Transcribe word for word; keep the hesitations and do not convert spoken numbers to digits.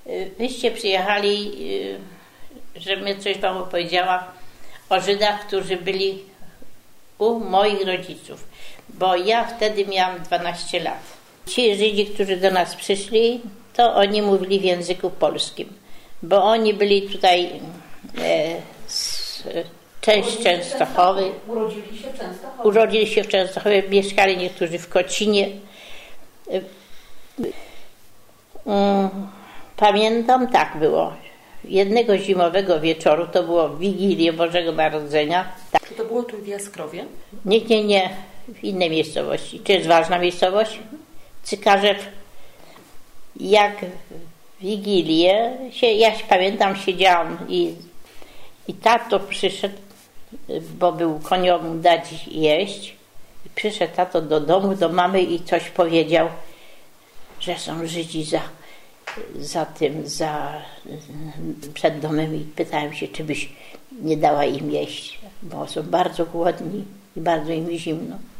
Wyście przyjechali, żebym coś wam opowiedziała o Żydach, którzy byli u moich rodziców, bo ja wtedy miałam dwanaście lat. Ci Żydzi, którzy do nas przyszli, to oni mówili w języku polskim, bo oni byli tutaj e, z część Częstochowy. Urodzili się w Częstochowie. Urodzili się w Częstochowie, mieszkali niektórzy w Kocinie. Pamiętam, tak było. Jednego zimowego wieczoru, to było w Wigilię Bożego Narodzenia. Tak. Czy to było tu w Jaskrowie? Nie, nie, nie. W innej miejscowości. Czy jest ważna miejscowość? Cykarzew. Jak w Wigilię, się, ja się pamiętam, siedziałam i, i tato przyszedł, bo był koniom dać jeść. Przyszedł tato do domu, do mamy i coś powiedział, że są Żydzi za, za tym, za przed domem i pytałem się, czy byś nie dała im jeść, bo są bardzo głodni i bardzo im zimno.